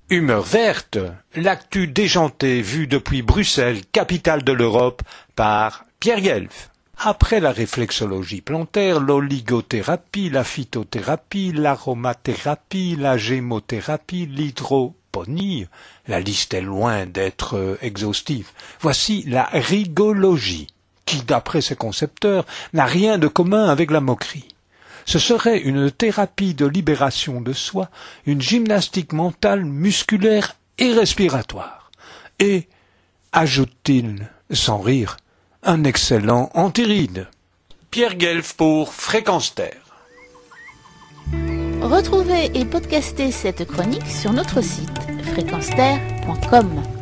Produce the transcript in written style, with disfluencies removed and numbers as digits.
Humeur verte, l'actu déjantée vue depuis Bruxelles, capitale de l'Europe, par Pierre Guelf. Après la réflexologie plantaire, l'oligothérapie, la phytothérapie, l'aromathérapie, la gémothérapie, l'hydroponie, la liste est loin d'être exhaustive. Voici la rigologie, qui, d'après ses concepteurs, n'a rien de commun avec la moquerie. Ce serait une thérapie de libération de soi, une gymnastique mentale, musculaire et respiratoire. Et, ajoute-t-il, sans rire, un excellent antiride. Pierre Guelf pour Fréquence Terre. Retrouvez et podcastez cette chronique sur notre site fréquenceterre.com.